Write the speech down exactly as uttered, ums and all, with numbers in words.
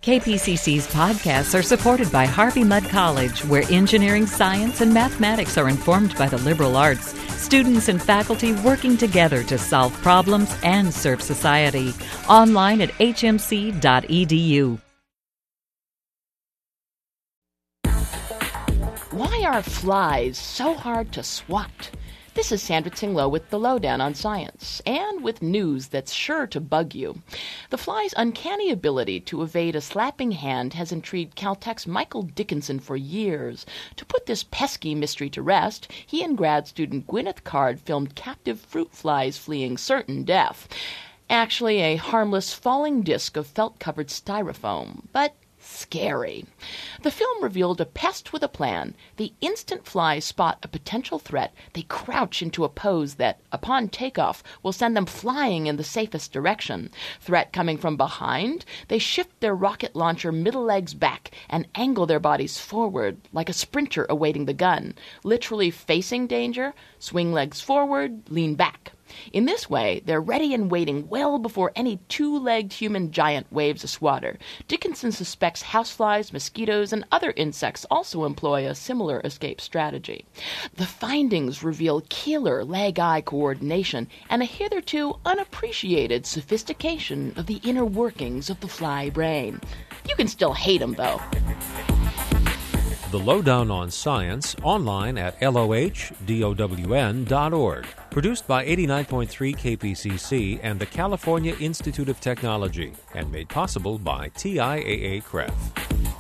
K P C C's podcasts are supported by Harvey Mudd College, where engineering, science, and mathematics are informed by the liberal arts. Students and faculty working together to solve problems and serve society. Online at h m c dot e d u. Why are flies so hard to swat? This is Sandra Tinglow with the Lowdown on Science, and with news that's sure to bug you. The fly's uncanny ability to evade a slapping hand has intrigued Caltech's Michael Dickinson for years. To put this pesky mystery to rest, he and grad student Gwyneth Card filmed captive fruit flies fleeing certain death. Actually, a harmless falling disc of felt-covered styrofoam, but scary. The film revealed a pest with a plan. The instant flies spot a potential threat, they crouch into a pose that, upon takeoff, will send them flying in the safest direction. Threat coming from behind, they shift their rocket launcher middle legs back and angle their bodies forward like a sprinter awaiting the gun. Literally facing danger, swing legs forward, lean back. In this way, they're ready and waiting well before any two-legged human giant waves a swatter. Dickinson suspects houseflies, mosquitoes, and other insects also employ a similar escape strategy. The findings reveal killer leg-eye coordination and a hitherto unappreciated sophistication of the inner workings of the fly brain. You can still hate them, though. The Lowdown on Science, online at L O H D O W N dot org. Produced by eighty-nine point three K P C C and the California Institute of Technology, and made possible by T I A A C R E F.